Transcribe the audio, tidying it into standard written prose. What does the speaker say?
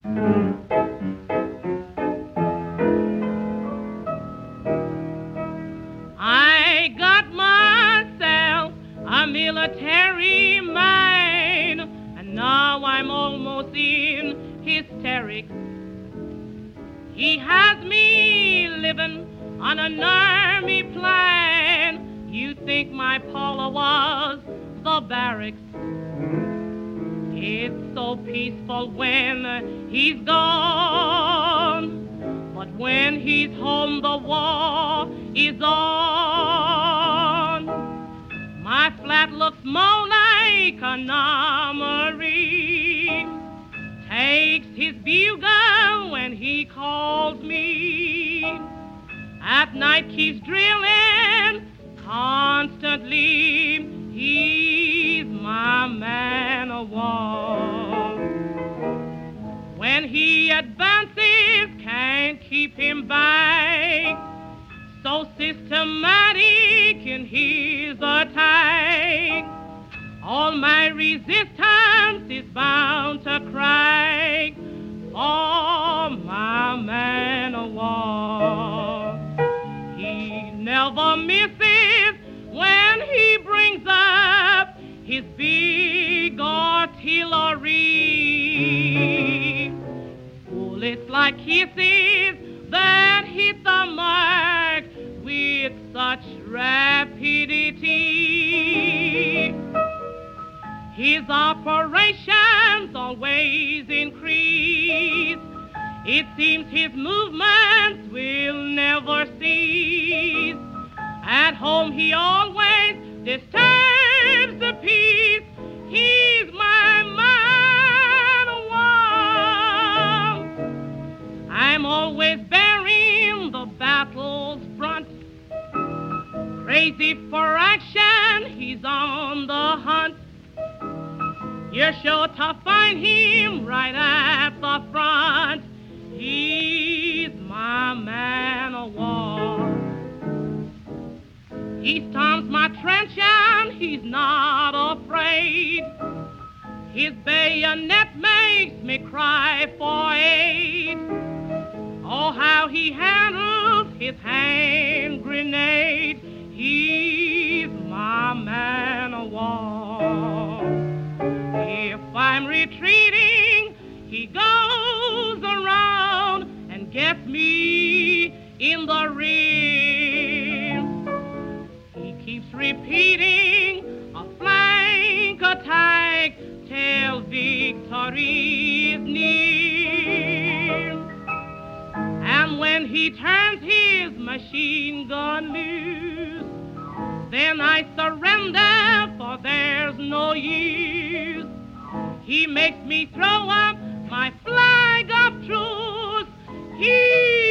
I got myself a military mind, and now I'm almost in hysterics. He has me living on an army plan. You think my Paula was the barracks? It's so peaceful when he's gone, but when he's home the war is on. My flat looks more like an armory. Takes his bugle when he calls me. At night keeps drilling constantly. He's my man of war. When he advances, can't keep him back. So systematic in his attack. All my resistance is bound to crack for my man of war. He never misses when he brings up his big artillery. Bullets like kisses that hit the mark with such rapidity. His operations always increase. It seems his movements will never cease. At home he always disturbs the peace. He's my man of war. I'm always bearing the battle's brunt. Crazy for action, he's on the hunt. You're sure to find him right at the front. He's my man of war. He storms my trench and he's not afraid. His bayonet makes me cry for aid. Oh, how he handles his hand grenade. He's my man of war. If I'm retreating, he goes around and gets me in the rear. He keeps repeating a flank attack till victory is near. And when he turns his machine gun loose, then I surrender, for there's no use. He makes me throw up my flag of truce. He